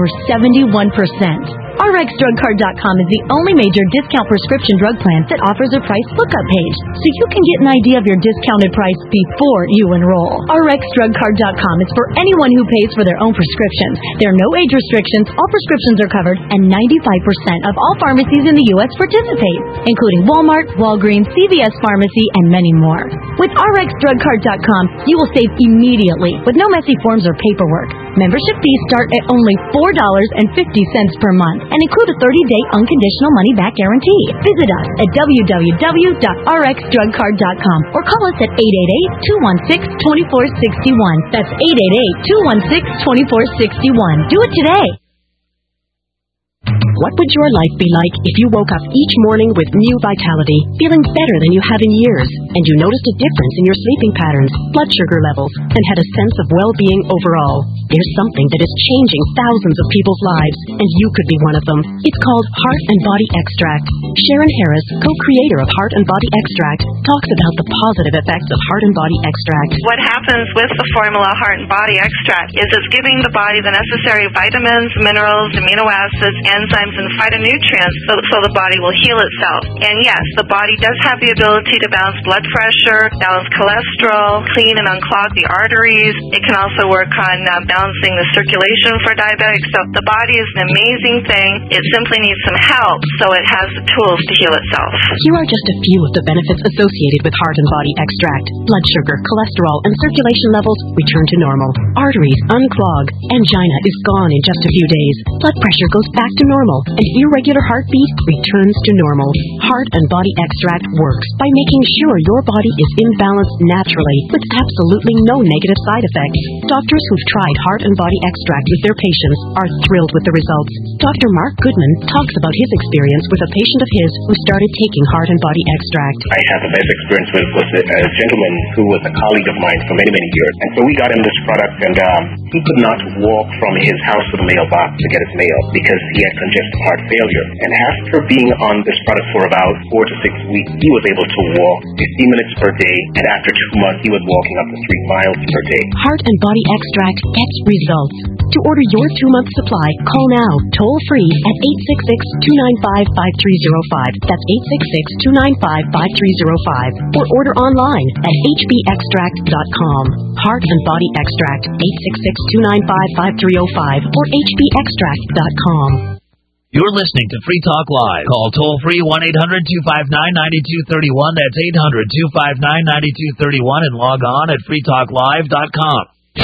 71%. RxDrugCard.com is the only major discount prescription drug plan that offers a price lookup page, so you can get an idea of your discounted price before you enroll. RxDrugCard.com is for anyone who pays for their own prescriptions. There are no age restrictions, all prescriptions are covered, and 95% of all pharmacies in the U.S. participate, including Walmart, Walgreens, CVS Pharmacy, and many more. With RxDrugCard.com, you will save immediately with no messy forms or paperwork. Membership fees start at only $4.50 per month and include a 30-day unconditional money-back guarantee. Visit us at www.rxdrugcard.com or call us at 888-216-2461. That's 888-216-2461. Do it today. What would your life be like if you woke up each morning with new vitality, feeling better than you have in years, and you noticed a difference in your sleeping patterns, blood sugar levels, and had a sense of well-being overall? There's something that is changing thousands of people's lives, and you could be one of them. It's called Heart and Body Extract. Sharon Harris, co-creator of Heart and Body Extract, talks about the positive effects of Heart and Body Extract. What happens with the formula Heart and Body Extract is it's giving the body the necessary vitamins, minerals, amino acids, enzymes, and phytonutrients so the body will heal itself. And yes, the body does have the ability to balance blood pressure, balance cholesterol, clean and unclog the arteries. It can also work on balancing the circulation for diabetics. So the body is an amazing thing. It simply needs some help so it has the tools to heal itself. Here are just a few of the benefits associated with Heart and Body Extract. Blood sugar, cholesterol, and circulation levels return to normal. Arteries unclog. Angina is gone in just a few days. Blood pressure goes back to normal, and irregular heartbeat returns to normal. Heart and Body Extract works by making sure your body is in balance naturally with absolutely no negative side effects. Doctors who've tried Heart and Body Extract with their patients are thrilled with the results. Dr. Mark Goodman talks about his experience with a patient of his who started taking Heart and Body Extract. I had the best experience with a gentleman who was a colleague of mine for many, many years. And so we got him this product, and he could not walk from his house to the mailbox to get his mail because he had congestive heart failure. And after being on this product for about 4 to 6 weeks, he was able to walk 15 minutes per day, and after 2 months, he was walking up to 3 miles per day. Heart and Body Extract gets results. To order your 2-month supply, call now, toll-free at 866-295-5305. That's 866-295-5305. Or order online at hbextract.com. Heart and Body Extract, 866-295-5305 or hbextract.com. You're listening to Free Talk Live. Call toll-free 1-800-259-9231. That's 800-259-9231 and log on at freetalklive.com.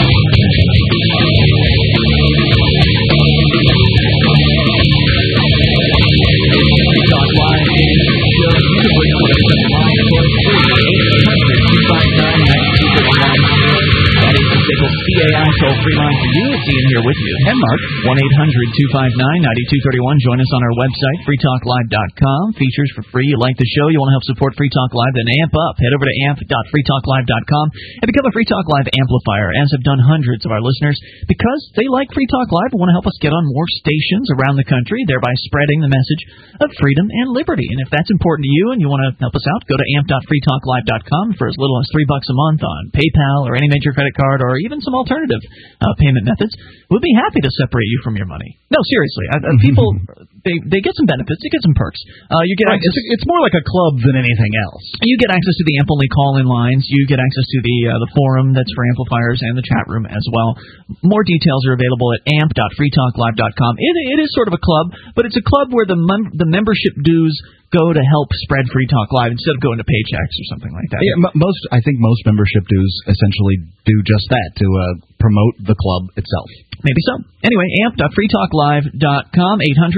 CAI toll-free line for you. It's Ian here with you. And Mark. 1-800-259-9231. Join us on our website, freetalklive.com. Features for free. You like the show, you want to help support Free Talk Live, then amp up. Head over to amp.freetalklive.com and become a Free Talk Live amplifier, as have done hundreds of our listeners, because they like Free Talk Live and want to help us get on more stations around the country, thereby spreading the message of freedom and liberty. And if that's important to you and you want to help us out, go to amp.freetalklive.com for as little as $3 a month on PayPal or any major credit card or even some alternative payment methods. We'll be happy to separate you from your money. No, seriously. People, they get some benefits. They get some perks. You get access. It's more like a club than anything else. You get access to the amp-only call-in lines. You get access to the forum that's for amplifiers and the chat room as well. More details are available at amp.freetalklive.com. It is sort of a club, but it's a club where the membership dues go to help spread Free Talk Live instead of going to paychecks or something like that. Yeah, I think most membership dues essentially do just that, to promote the club itself. Maybe so. Anyway, amp.freetalklive.com,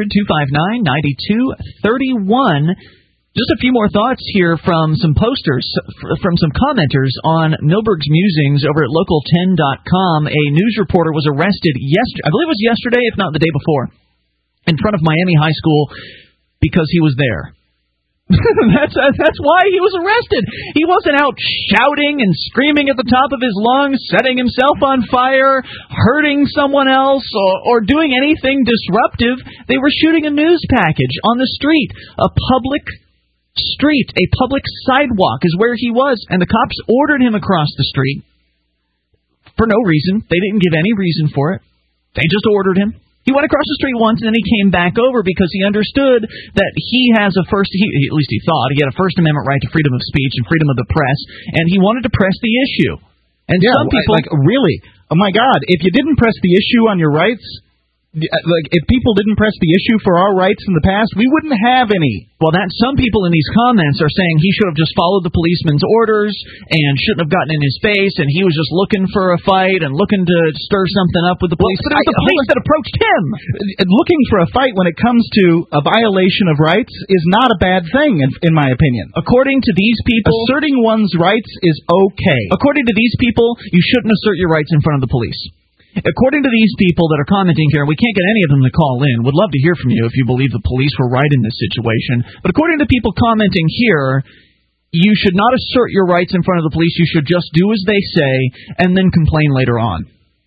800-259-9231. Just a few more thoughts here from some posters, from some commenters on Milberg's musings over at local10.com. A news reporter was arrested I believe it was yesterday, if not the day before, in front of Miami High School because he was there. That's why he was arrested. He wasn't out shouting and screaming at the top of his lungs, setting himself on fire, hurting someone else, or doing anything disruptive. They were shooting a news package on the street. A public street, a public sidewalk is where he was, and the cops ordered him across the street for no reason. They didn't give any reason for it. They just ordered him. He went across the street once, and then he came back over because he understood that he has at least he thought, he had a First Amendment right to freedom of speech and freedom of the press, and he wanted to press the issue. And some people... really? Oh, my God. If you didn't press the issue on your rights... if people didn't press the issue for our rights in the past, we wouldn't have any. Well, some people in these comments are saying he should have just followed the policeman's orders and shouldn't have gotten in his face, and he was just looking for a fight and looking to stir something up with the police. But it was the police that approached him. Looking for a fight when it comes to a violation of rights is not a bad thing, in my opinion. According to these people... asserting one's rights is okay. According to these people, you shouldn't assert your rights in front of the police. According to these people that are commenting here, we can't get any of them to call in. Would love to hear from you if you believe the police were right in this situation. But according to people commenting here, you should not assert your rights in front of the police. You should just do as they say and then complain later on.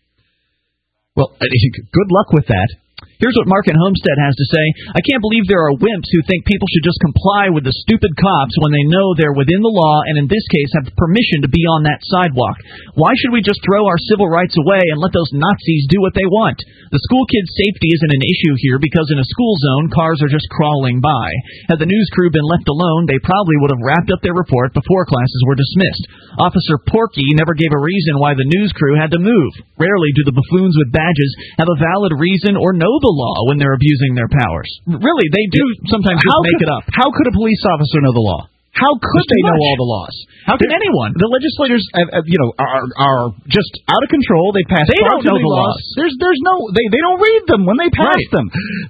Well, good luck with that. Here's what Mark in Homestead has to say. I can't believe there are wimps who think people should just comply with the stupid cops when they know they're within the law and in this case have permission to be on that sidewalk. Why should we just throw our civil rights away and let those Nazis do what they want? The school kids' safety isn't an issue here because in a school zone, cars are just crawling by. Had the news crew been left alone, they probably would have wrapped up their report before classes were dismissed. Officer Porky never gave a reason why the news crew had to move. Rarely do the buffoons with badges have a valid reason or know the law when they're abusing their powers. Really, they do sometimes just make it up. How could a police officer know the law? How could they know all the laws? How can anyone? The legislators, are just out of control. They pass. They don't know the laws. There's no. They don't read them when they pass them.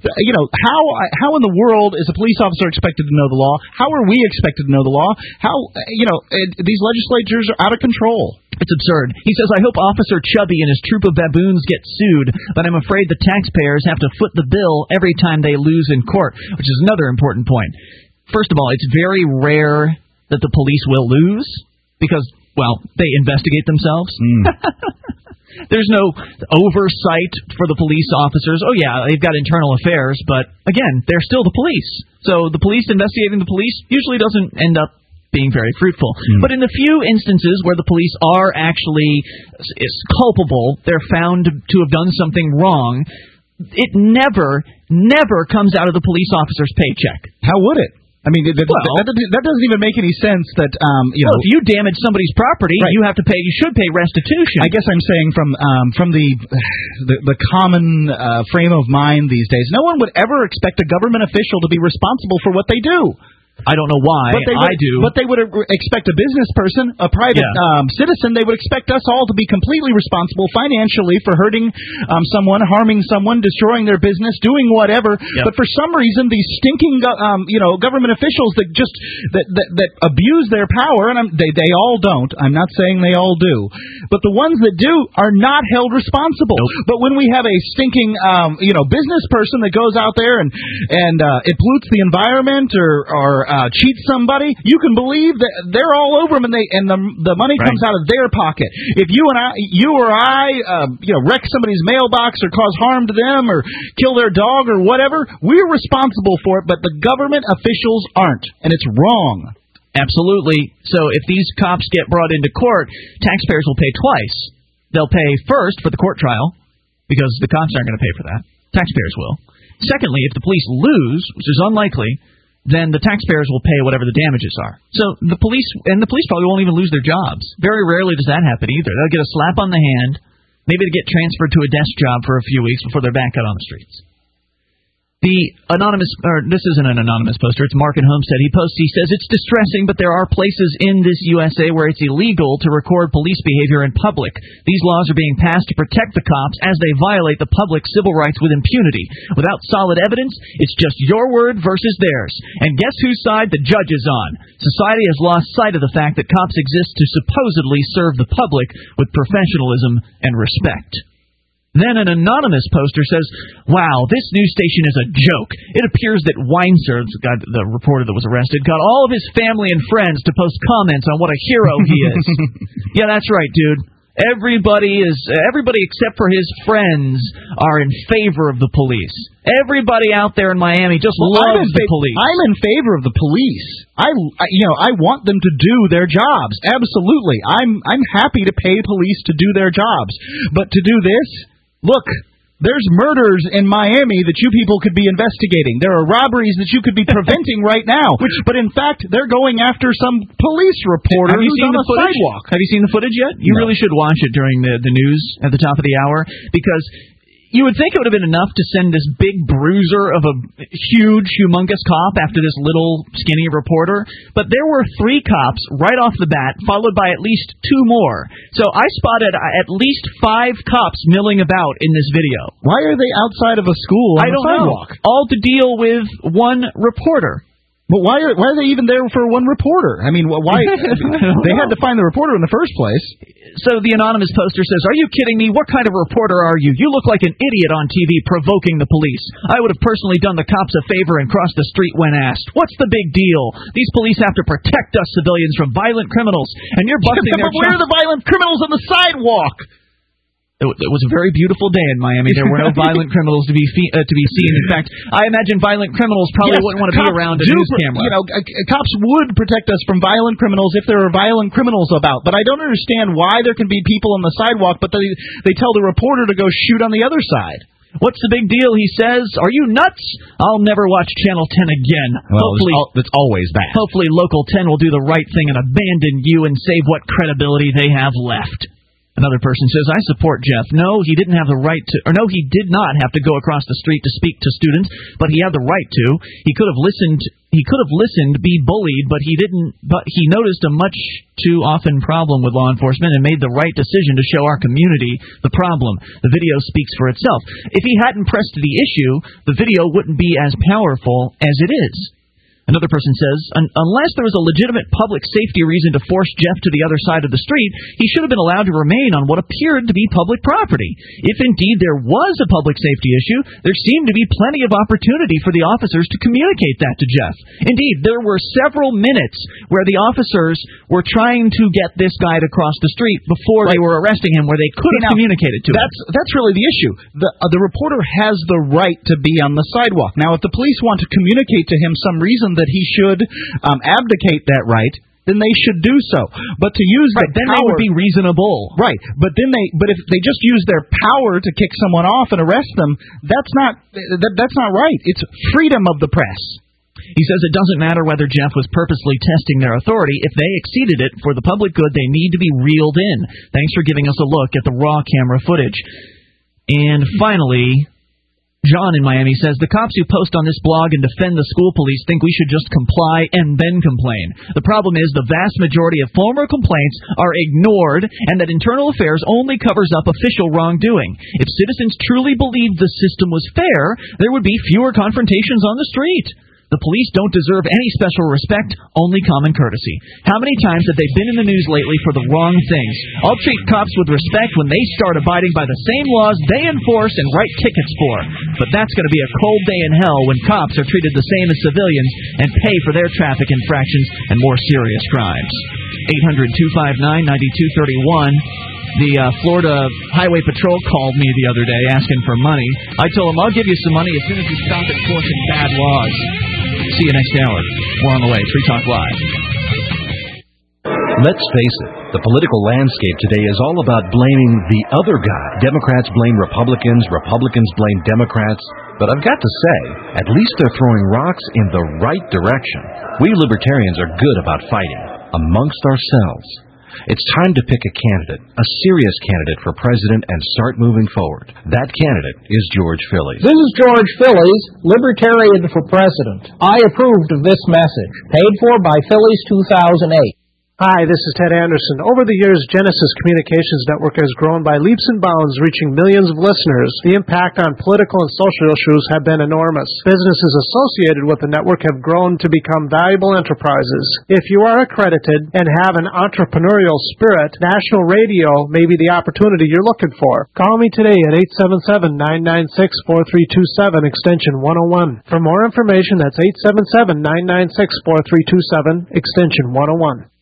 How in the world is a police officer expected to know the law? How are we expected to know the law? How these legislators are out of control. It's absurd. He says, I hope Officer Chubby and his troop of baboons get sued, but I'm afraid the taxpayers have to foot the bill every time they lose in court, which is another important point. First of all, it's very rare that the police will lose because, well, they investigate themselves. There's no oversight for the police officers. Oh, yeah, they've got internal affairs, but, again, they're still the police. So the police investigating the police usually doesn't end up being very fruitful. But in the few instances where the police are actually culpable, they're found to have done something wrong, it never comes out of the police officer's paycheck. How would it? I mean, that doesn't even make any sense. That if you damage somebody's property, you have to pay. You should pay restitution. I guess I'm saying from the common frame of mind these days, no one would ever expect a government official to be responsible for what they do. I don't know why. I do. But they would expect a business person, a private citizen, they would expect us all to be completely responsible financially for hurting someone, harming someone, destroying their business, doing whatever. But for some reason, these stinking government officials that abuse their power, and they all don't. I'm not saying they all do. But the ones that do are not held responsible. But when we have a stinking business person that goes out there and it pollutes the environment or cheats somebody, you can believe that they're all over them, and the money comes out of their pocket. If you or I wreck somebody's mailbox or cause harm to them or kill their dog or whatever, we're responsible for it, but the government officials aren't, and it's wrong. Absolutely. So if these cops get brought into court, taxpayers will pay twice. They'll pay first for the court trial, because the cops aren't going to pay for that. Taxpayers will. Secondly, if the police lose, which is unlikely, then the taxpayers will pay whatever the damages are. So the police probably won't even lose their jobs. Very rarely does that happen either. They'll get a slap on the hand. Maybe they get transferred to a desk job for a few weeks before they're back out on the streets. This isn't an anonymous poster, it's Mark in Homestead. He says, it's distressing, but there are places in this USA where it's illegal to record police behavior in public. These laws are being passed to protect the cops as they violate the public's civil rights with impunity. Without solid evidence, it's just your word versus theirs. And guess whose side the judge is on? Society has lost sight of the fact that cops exist to supposedly serve the public with professionalism and respect. Then an anonymous poster says, wow, this news station is a joke. It appears that Weinzer, the reporter that was arrested, got all of his family and friends to post comments on what a hero he is. Yeah, that's right, dude. Everybody except for his friends are in favor of the police. Everybody out there in Miami just loves the police. I'm in favor of the police. I want them to do their jobs. Absolutely. I'm happy to pay police to do their jobs. But to do this, look, there's murders in Miami that you people could be investigating. There are robberies that you could be preventing right now. But in fact, they're going after some police reporter who's on a sidewalk. Have you seen the footage yet? You really should watch it during the news at the top of the hour, because you would think it would have been enough to send this big bruiser of a huge, humongous cop after this little, skinny reporter. But there were 3 cops right off the bat, followed by at least 2 more. So I spotted at least 5 cops milling about in this video. Why are they outside of a school on the sidewalk? All to deal with one reporter. But why are they even there for one reporter? I mean, why? They had to find the reporter in the first place. So the anonymous poster says, "Are you kidding me? What kind of a reporter are you? You look like an idiot on TV provoking the police. I would have personally done the cops a favor and crossed the street when asked. What's the big deal? These police have to protect us civilians from violent criminals, and you're busting their..." But where are the violent criminals on the sidewalk? It was a very beautiful day in Miami. There were no violent criminals to be seen. In fact, I imagine violent criminals probably wouldn't want to be around a news camera. You know, cops would protect us from violent criminals if there were violent criminals about. But I don't understand why there can be people on the sidewalk, but they tell the reporter to go shoot on the other side. What's the big deal? He says. Are you nuts? I'll never watch Channel 10 again. Well, it's always bad. Hopefully, Local 10 will do the right thing and abandon you and save what credibility they have left. Another person says, "I support Jeff. No, he didn't have the right to, or no, he did not have to go across the street to speak to students, but he had the right to. He could have listened, be bullied, but he didn't. But he noticed a much too often problem with law enforcement and made the right decision to show our community the problem. The video speaks for itself. If he hadn't pressed the issue, the video wouldn't be as powerful as it is." Another person says, "Unless there was a legitimate public safety reason to force Jeff to the other side of the street, he should have been allowed to remain on what appeared to be public property. If indeed there was a public safety issue, there seemed to be plenty of opportunity for the officers to communicate that to Jeff. Indeed, there were several minutes where the officers were trying to get this guy to cross the street before they were arresting him, where they could have communicated to him." That's really the issue. The reporter has the right to be on the sidewalk. Now, if the police want to communicate to him some reason that he should abdicate that right, then they should do so. But to use the then power, they would be reasonable. Right. But if they just use their power to kick someone off and arrest them, that's not right. It's freedom of the press. He says it doesn't matter whether Jeff was purposely testing their authority. If they exceeded it for the public good, they need to be reeled in. Thanks for giving us a look at the raw camera footage. And finally, John in Miami says, "The cops who post on this blog and defend the school police think we should just comply and then complain. The problem is the vast majority of former complaints are ignored and that internal affairs only covers up official wrongdoing. If citizens truly believed the system was fair, there would be fewer confrontations on the street. The police don't deserve any special respect, only common courtesy. How many times have they been in the news lately for the wrong things? I'll treat cops with respect when they start abiding by the same laws they enforce and write tickets for. But that's going to be a cold day in hell when cops are treated the same as civilians and pay for their traffic infractions and more serious crimes." 800-259-9231. The Florida Highway Patrol called me the other day asking for money. I told them, "I'll give you some money as soon as you stop enforcing bad laws." See you next hour. More on the way. Free Talk Live. Let's face it, the political landscape today is all about blaming the other guy. Democrats blame Republicans, Republicans blame Democrats. But I've got to say, at least they're throwing rocks in the right direction. We libertarians are good about fighting amongst ourselves. It's time to pick a candidate, a serious candidate for president, and start moving forward. That candidate is George Phillies. This is George Phillies, Libertarian for President. I approved of this message, paid for by Phillies 2008. Hi, this is Ted Anderson. Over the years, Genesis Communications Network has grown by leaps and bounds, reaching millions of listeners. The impact on political and social issues have been enormous. Businesses associated with the network have grown to become valuable enterprises. If you are accredited and have an entrepreneurial spirit, National Radio may be the opportunity you're looking for. Call me today at 877-996-4327, extension 101. For more information, that's 877-996-4327, extension 101.